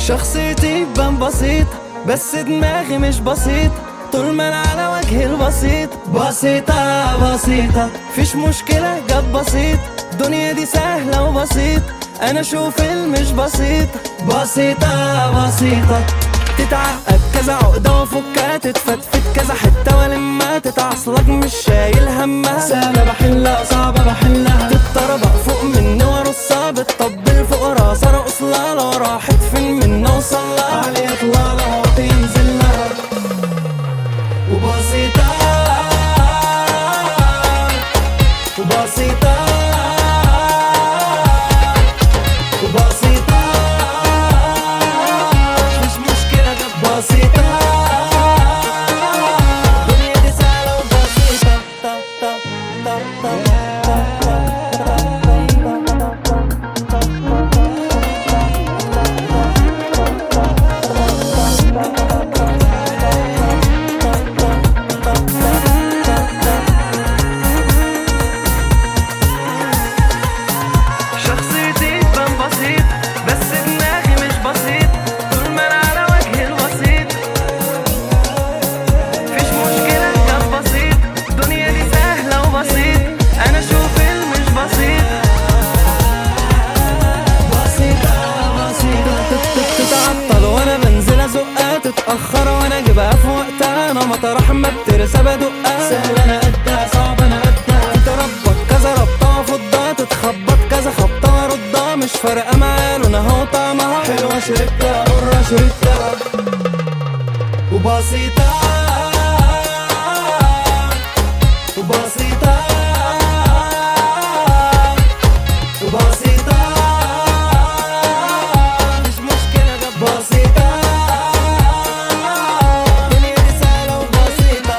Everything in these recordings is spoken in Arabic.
شخصيتي تبان بسيطة بس دماغي مش بسيطة، طول ما انا على وجهي البسيط. بسيطة بسيطة فيش مشكلة جت بسيط، الدنيا دي سهلة وبسيط، انا اشوف مش بسيطة. بسيطة بسيطة تتعقد كذا عقدة وفكها، تتفتفت كذا حتة ولما تتعصلك مش شايل همها. سهلة بحلها صعبة بحلها، تتطربق فوق مني وارصها، بتطبل فوق راسها ارقص لها، لو راحت فين مني اوصلها، عليها اطلع لها وتنزل لها. وبسيطة وبسيطة وبسيطة مش مشكلة جت بسيطة، الدنيا دي سهلة وبسيطة. شخصيتي تبان بسيط بس دماغي مش بسيط، طول ما انا على وجهي البسيط، فيش مشكلة جت بسيط، الدنيا دي سهلة وبسيط، انا اشوف مش بسيط. بسيطة بسيطة تتعطل وانا بنزل ازقها، تتأخر وانا اجيبها في وقتها، انا مطرح ما بترسى بدقها. سهل انا قدها صعب انا قدها، تتربط كذا ربطة وافضها، تتخبط كذا خبطة واردها، مش فارقة معايا لونها وطعمها، حلوة شربتها مرة شربتها. وبسيطة وبسيطة وبسيطة مش مشكلة جت بسيطة، الدنيا دي سهلة وبسيطة.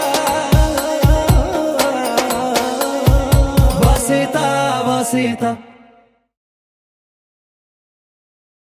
بسيطة بسيطة